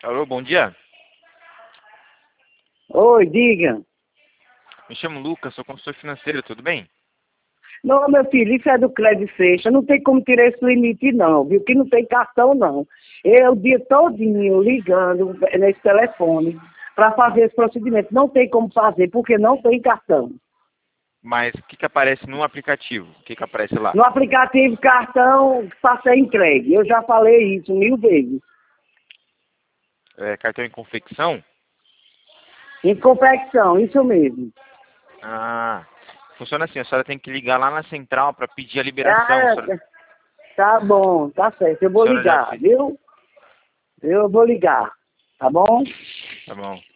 Alô, bom dia. Oi, diga. Me chamo Lucas, sou consultor financeiro, tudo bem? Não, meu filho, isso é do Crédito Sexta. Não tem como tirar esse limite, não, viu? Que não tem cartão, não. Eu o dia todinho ligando nesse telefone para fazer esse procedimento. Não tem como fazer, porque não tem cartão. Mas o que que aparece no aplicativo? O que que aparece lá? No aplicativo, cartão para ser entregue. Eu já falei isso 1000 vezes. É, cartão em confecção? Em confecção, isso mesmo. Ah, funciona assim, a senhora tem que ligar lá na central para pedir a liberação. Ah, tá bom, tá certo. Eu A vou senhora já ligar, fez? viu? Eu vou ligar, tá bom? Tá bom.